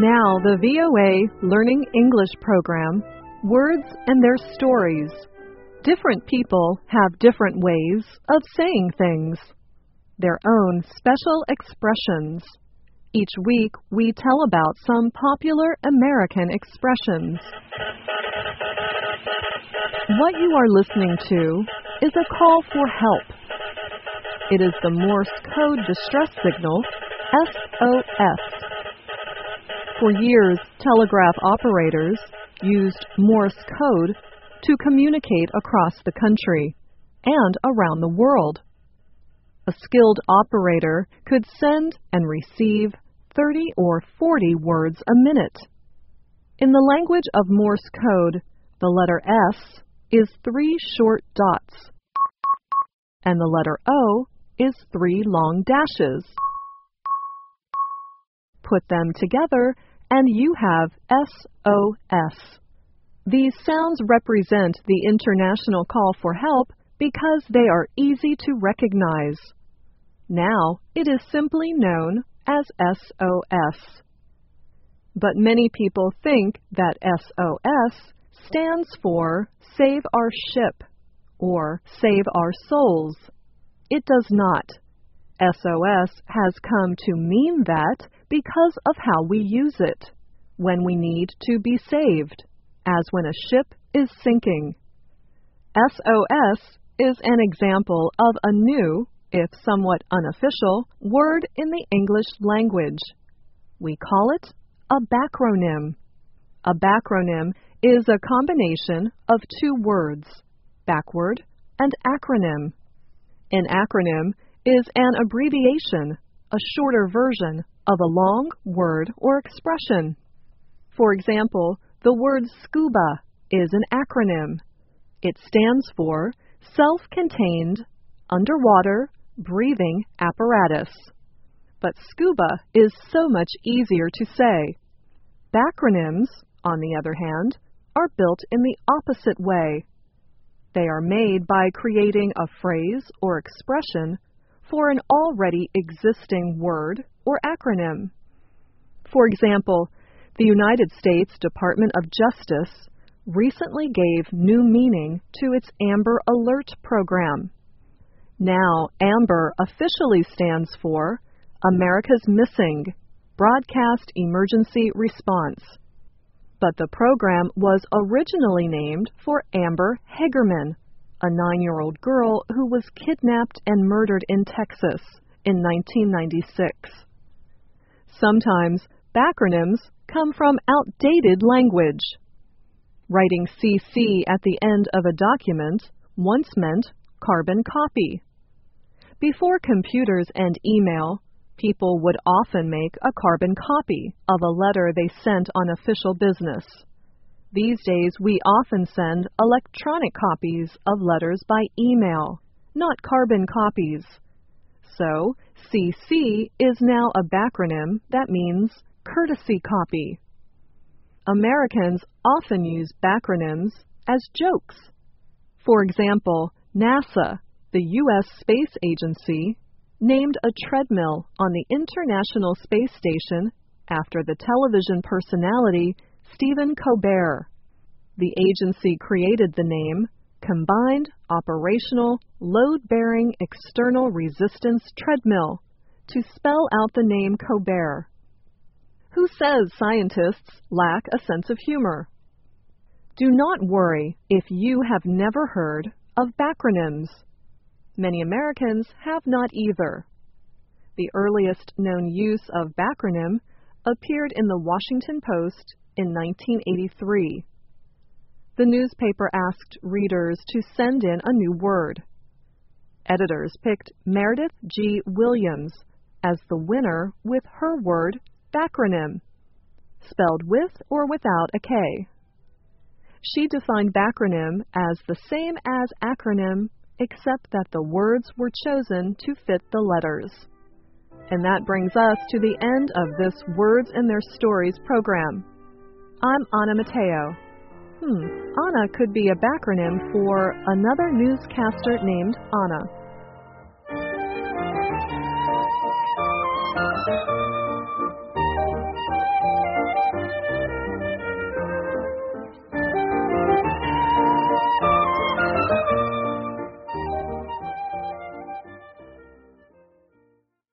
Now the VOA Learning English program, Words and Their Stories. Different people have different ways of saying things, their own special expressions. Each week we tell about some popular American expressions. What you are listening to is a call for help. It is the Morse code distress signal, SOS. For years, telegraph operators used Morse code to communicate across the country and around the world. A skilled operator could send and receive 30 or 40 words a minute. In the language of Morse code, the letter S is 3 short dots, and the letter O is 3 long dashes. Put them together, and you have SOS. These sounds represent the international call for help because they are easy to recognize. Now it is simply known as SOS. But many people think that SOS stands for Save Our Ship or Save Our Souls. It does not. SOS has come to mean that because of how we use it when we need to be saved, as when a ship is sinking. SOS is an example of a new, if somewhat unofficial, word in the English language. We call it a backronym. A backronym is a combination of two words, backward and acronym. An acronym is an abbreviation, a shorter version of a long word or expression. For example, the word SCUBA is an acronym. It stands for Self-Contained Underwater Breathing Apparatus. But SCUBA is so much easier to say. Backronyms, on the other hand, are built in the opposite way. They are made by creating a phrase or expression for an already existing word or acronym. For example, the United States Department of Justice recently gave new meaning to its Amber Alert program. Now, AMBER officially stands for America's Missing Broadcast Emergency Response. But the program was originally named for Amber Hagerman, a 9-year-old girl who was kidnapped and murdered in Texas in 1996. Sometimes backronyms come from outdated language. Writing CC at the end of a document once meant carbon copy. Before computers and email, people would often make a carbon copy of a letter they sent on official business. These days, we often send electronic copies of letters by email, not carbon copies. So, CC is now a backronym that means courtesy copy. Americans often use backronyms as jokes. For example, NASA, the U.S. Space Agency, named a treadmill on the International Space Station after the television personality Stephen Colbert. The agency created the name Combined Operational Load-Bearing External Resistance Treadmill to spell out the name Colbert. Who says scientists lack a sense of humor? Do not worry if you have never heard of backronyms. Many Americans have not either. The earliest known use of backronym appeared in the Washington Post in 1983. The newspaper asked readers to send in a new word. Editors picked Meredith G. Williams as the winner with her word backronym, spelled with or without a K. She defined backronym as the same as acronym, except that the words were chosen to fit the letters. And that brings us to the end of this Words and Their Stories program. I'm Anna Mateo. Anna could be a backronym for another newscaster named Anna.